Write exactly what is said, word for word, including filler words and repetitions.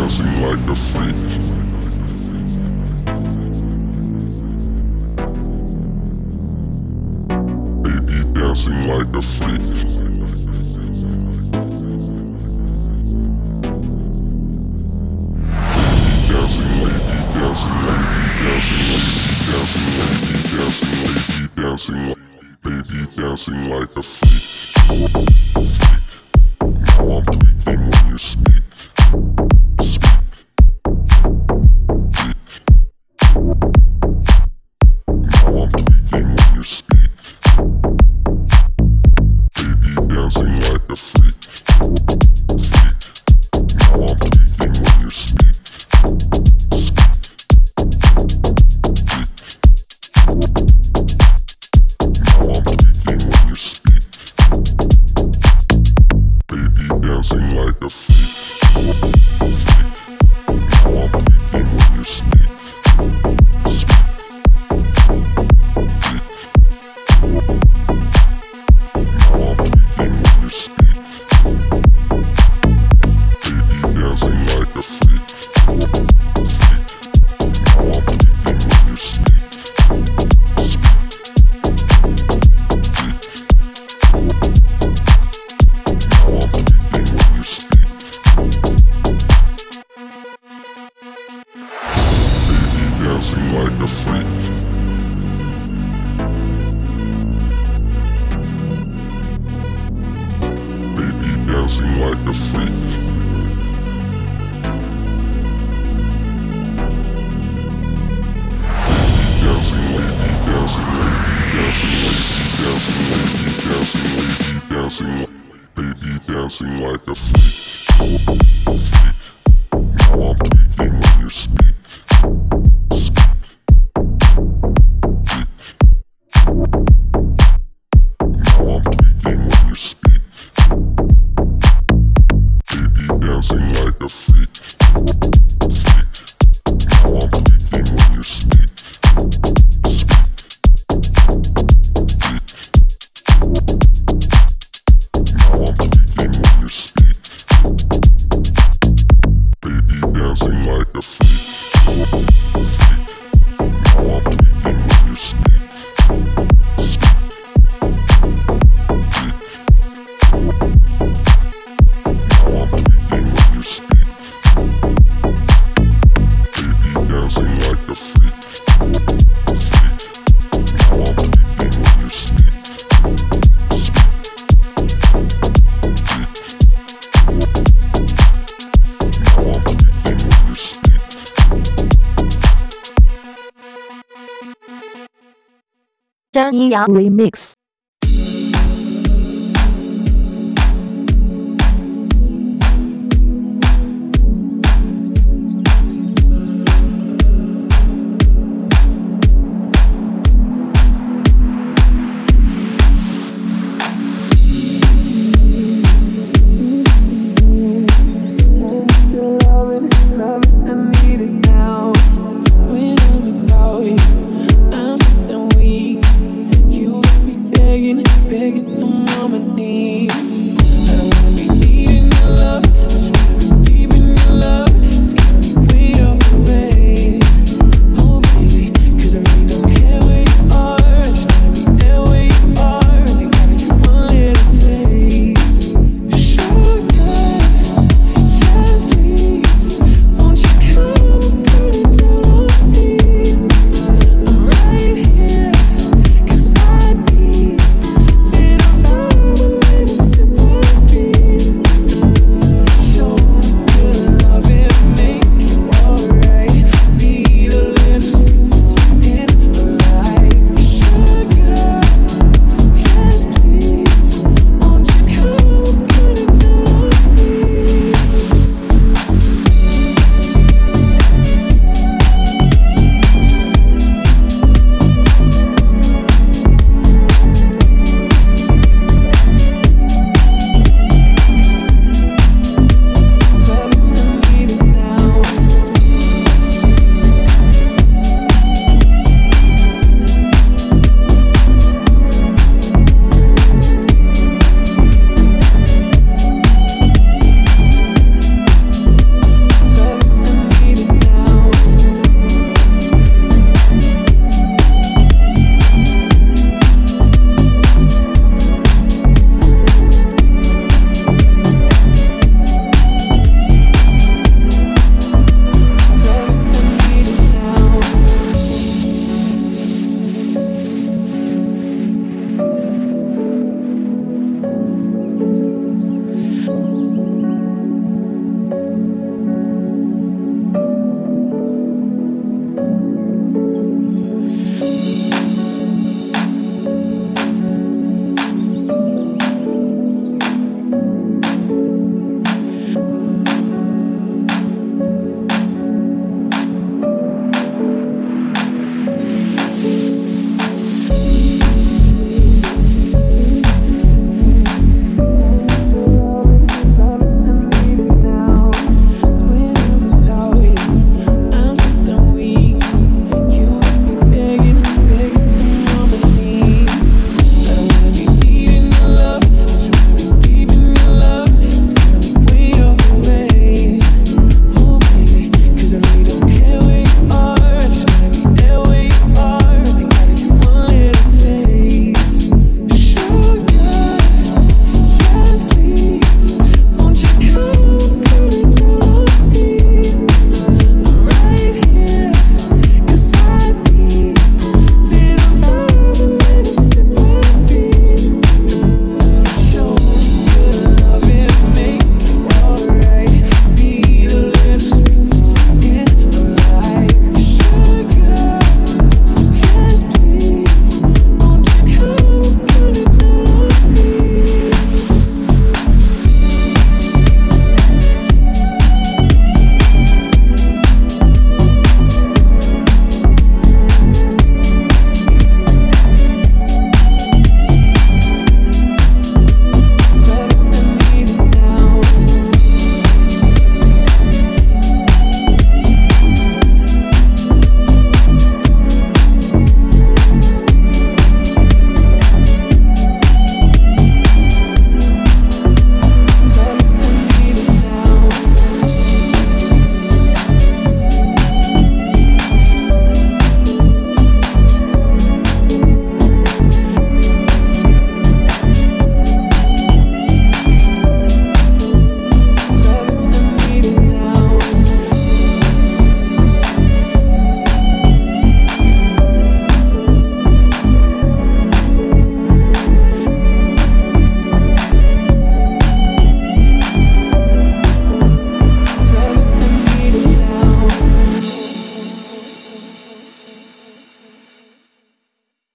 dancing like a freak. Baby dancing like a freak. Dancing lady, dancing lady, dancing lady, dancing lady, dancing lady, dancing lady, baby dancing like a freak. Freak. Now I'm tweaking when you speak. Speak. Freak. Now I'm tweaking when you speak. Baby dancing like a freak. Freak. Now I'm tweaking when you speak. Dancing like a freak, freak. Now I'm tweaking when you speak, speak, freak. Now I'm tweaking when you speak. Baby dancing like a freak, freak. Now I'm tweaking when you speak, speak, freak. Dancing like a freak. Baby dancing like a freak. Dancing lady, dancing lady, dancing lady, dancing lady, dancing lady, dancing lady, baby dancing like a freak. Freak. Now I'm tweaking when you speak. Dancing like a freak, freak. Now I'm tweaking when you speak, speak, freak. Now I'm tweaking when you speak. Baby dancing like a freak, freak. Now I'm tweaking when you speak, speak, freak. Now I'm tweaking when you speak. Baby dancing like a freak. Freak. Now I'm tweaking when you speak. Speak. Freak. Now I'm tweaking when you speak. 张一阳 Remix